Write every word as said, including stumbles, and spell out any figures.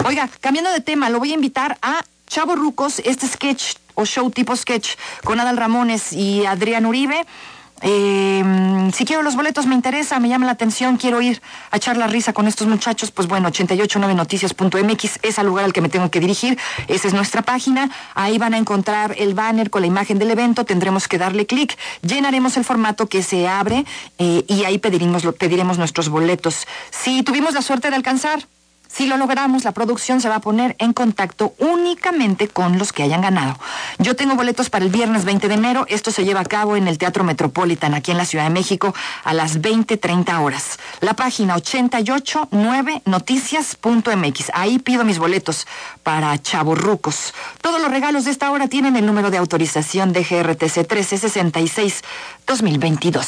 Oiga, cambiando de tema, lo voy a invitar a Chavorrucos, este sketch o show tipo sketch con Adal Ramones y Adrián Uribe. Eh, si quiero los boletos, me interesa, me llama la atención, quiero ir a echar la risa con estos muchachos, pues bueno, ochenta y ocho nueve noticias punto m x es el lugar al que me tengo que dirigir. Esa es nuestra página, ahí van a encontrar el banner con la imagen del evento, tendremos que darle clic, llenaremos el formato que se abre eh, y ahí pediremos, pediremos nuestros boletos. Si tuvimos la suerte de alcanzar, si lo logramos, la producción se va a poner en contacto únicamente con los que hayan ganado. Yo tengo boletos para el viernes veinte de enero. Esto se lleva a cabo en el Teatro Metropolitan, aquí en la Ciudad de México, a las veinte treinta horas. La página ochenta y ocho nueve noticias punto m x. Ahí pido mis boletos para Chavorrucos. Todos los regalos de esta hora tienen el número de autorización de G R T C trece sesenta y seis dos mil veintidós.